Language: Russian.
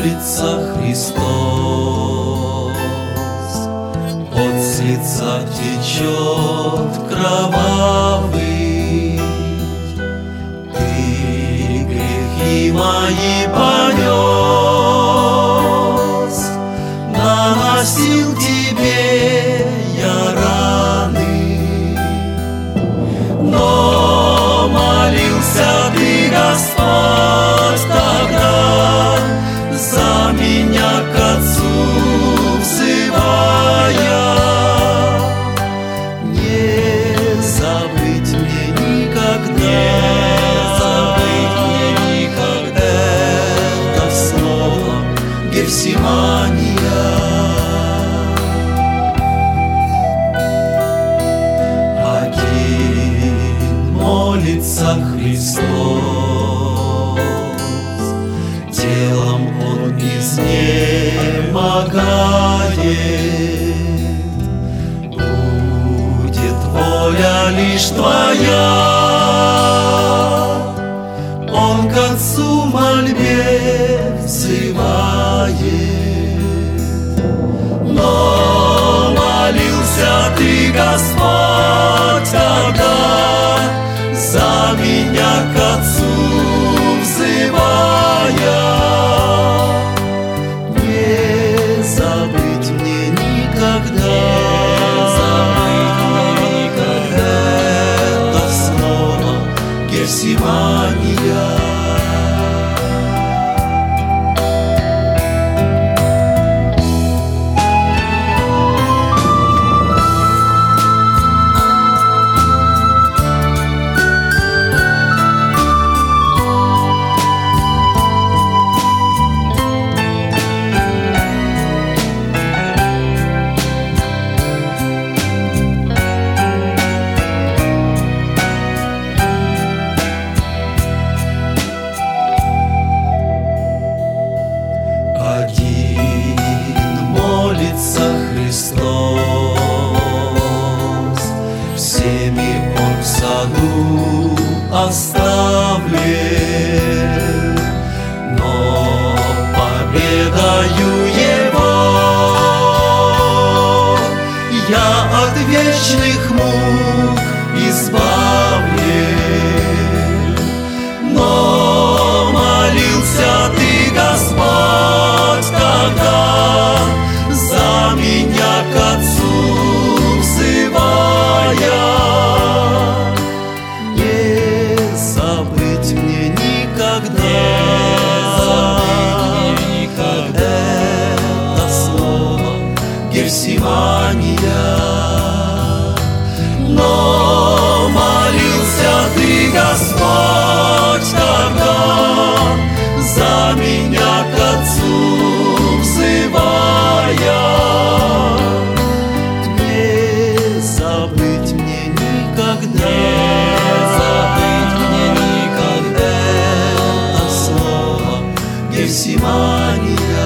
молится Христос, от лица течет кровавый. Ты грехи мои понес, наносил тебе я раны, но молился ты, Господь, тогда за меня к Отцу взывая. Не забыть мне никогда, это слово Гефсимания. Один молится Христос, телом Он изнемогает. Будет воля лишь Твоя, Он к Отцу мольбе взывает. Но молился ты, Господь, тогда за меня к Отцу взывая. Не забыть мне никогда, это слово Гефсимания. Христос, всеми Он в саду оставлен, но победою Его я от вечных мук избавлен. Но молился ты, Господь, тогда за меня к Отцу взывая. Не забыть мне никогда, это слово Гефсимания. Но молился ты, Господь, тогда за меня к Отцу взывая. Не забыть мне никогда, это слово Гефсимания.